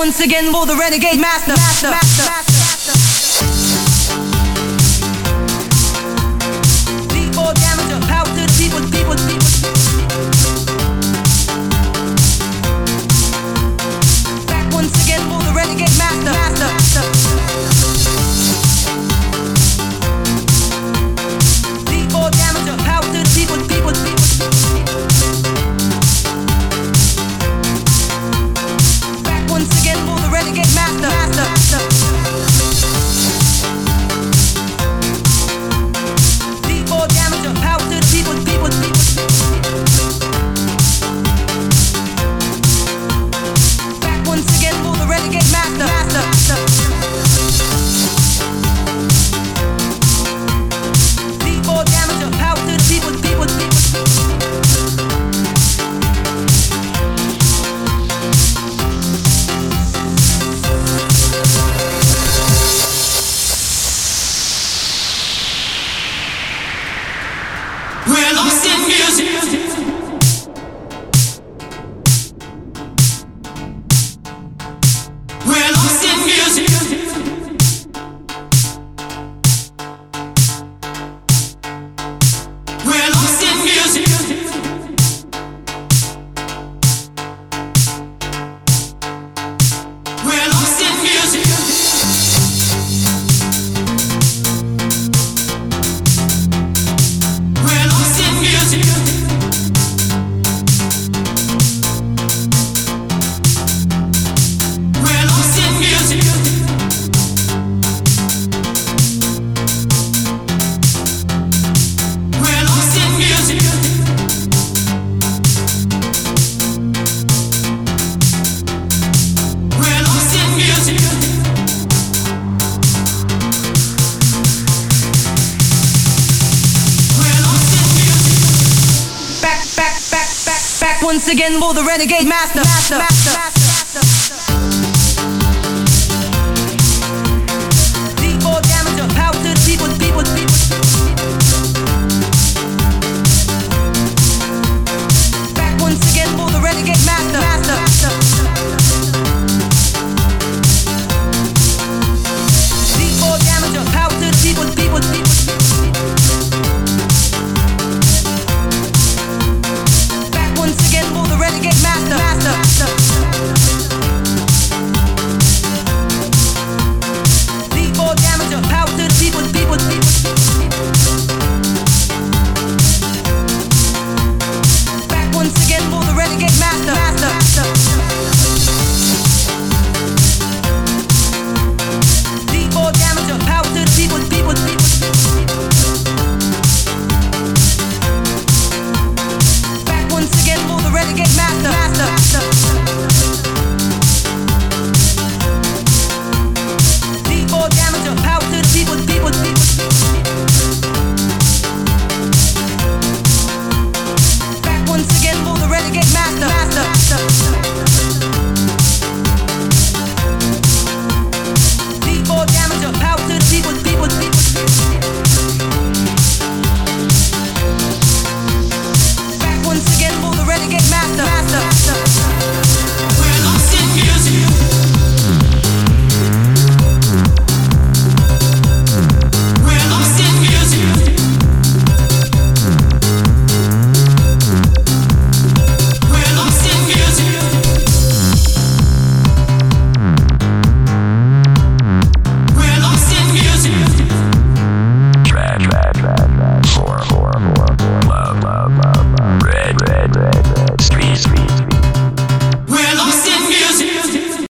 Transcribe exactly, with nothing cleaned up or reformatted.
once again for the renegade master. master, master, master, master. D four damager, power to the people, people, people. Back once again for the renegade master. master, master. D four damager, power to the people, people, people. Once again for the renegade master, master, master. D four damager, power to the people, people, people. Back once again for the renegade master, master, master. D four damager, power to the people, people, people. We're lost in music. We're lost in music. We're lost in music. We're lost in music. We're lost in music. We're lost in music. We're lost in music. We're lost in music. We're lost in music. Back, back, back, back, back once again for the renegade master, master, master, master, master.